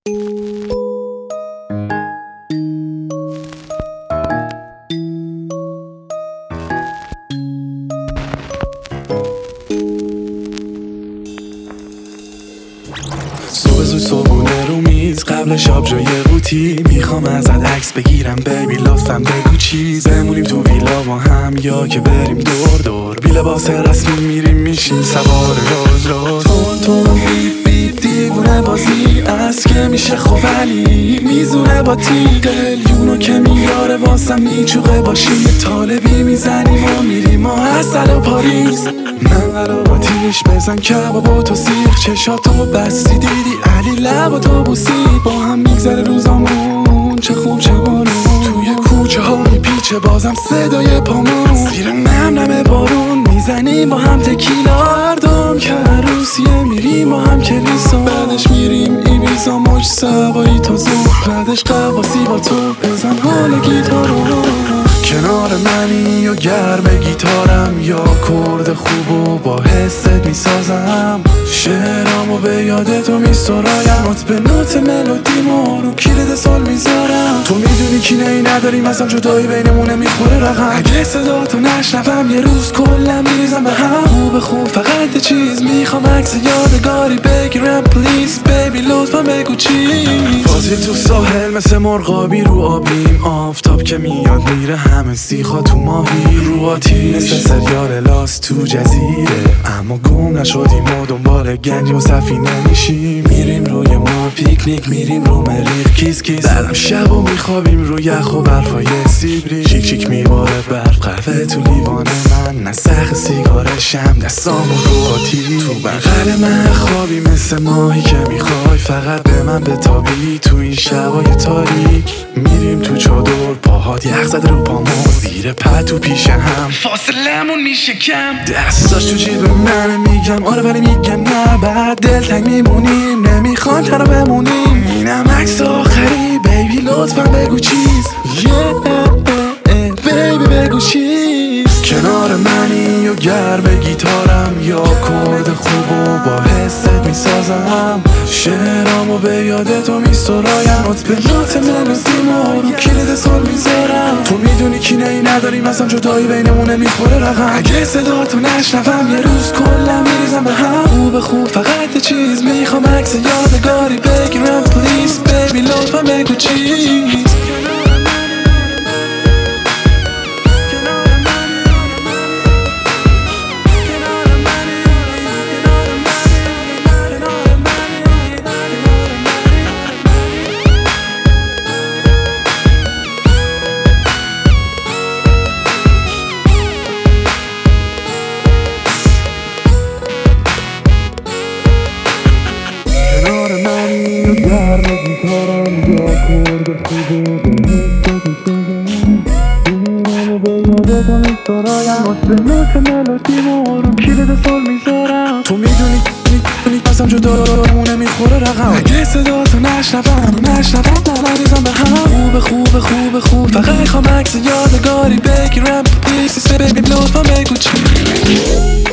صبح زود صبحونه رو میز قبل شاب جای قوطی میخوام ازت عکس بگیرم بیبی لطفاً بگو چیز بمونیم تو ویلا با هم یا که بریم دور دور بی لباس رسمی میریم میشیم سوار روز تون بیپ بیپ دیوونه بازی از که میشه خب ولی میزونه با تیغ قلیونو که میاره واسم میچوقه باشی طالبی میزنیم و میریم و حسل و پاریس من قرار آتیش بزن کباب تو سیخ چشاتو بستی دیدی علی لب و تو بوسی با هم میگذره روزامون چه خوب چه بارون توی کوچه ها میپیچه بازم صدای پامون زیر نم بارون میزنیم با هم تکیلا هردم که عروسیه میریم با هم کلیسا بعدش میریم ایبیزا موج سوایی تا زور بعدش قواسی با تو بزن حال گیتارو کنار منی یا گرم گیتارم یا کرد خوبو با حست میسازم شعرامو به یاد تو میسرایم نوت به نوت ملودیمو رو کلید سال میذارم تو میدونی کینه ای نداریم اصلا جدایی بینمونه میخوره رقم اگه صدا تو نشنوم یه روز کلم میریزم به هم خوب فقط چیز میخوام عکس یادگاری بگیرم پلیز بیبی لطفا بگو چیز بازی تو ساحل مثل مرغابی رو آبیم آفتاب که میاد میره همه سیخا تو ماهی رو آتیش مثل سریال لاست تو جزیره اما گم نشدیم و دنبال گنج و سفینه میشیم میریم روی ما پیکنیک میریم رو مریخ کیس کیس بعدم شب و میخوابیم رو یخ و برفای سیبری چیک چیک میباره برف قهوه تو لیوان من نسخ سیگارشم دستامو رو آتیش تو بغل من خوابی مثل ماهی که میخوای فقط به من بتابی تو این شبای تاریک میریم تو چادر پاهات یخ زده رو پامون زیر پتو پیش هم فاصلمون میشه کم دستاش تو جیب من میگم آره ولی میگم نه بعد دلتنگ میمونیم نمیخوان تنها بمونیم اینم عکس آخری بیبی لطفا بگو چیز بیبی بگو چیز کنار منی یا گرم گیتارم یا کرد خوبو با حست میسازم شعرامو به یاد تو میسرایم نوت به نوت ملودیمو رو کلید سال میذارم تو میدونی کینه ای نداریم اصلا جدایی بینمونه میخوره رقم اگه صدا تو نشنوم یه روز کلم میریزم به هم خوب فقط چیز میخوام عکس یادگاری بگیرم پلیز بیبی لطفا بگو چیز گرم گیتارم یا کرد خوبو به یاد تو میسرایم نوت به نوت ملودیمو رو کلید سال میذارم تو میدونی اصلا جدامونه میخوره رقم اگه صدا تو نشنوم نمیزم به هم خوب فقط میخوام عکس یادگاری بگیرم پلیز بیبی لطفا بگو چی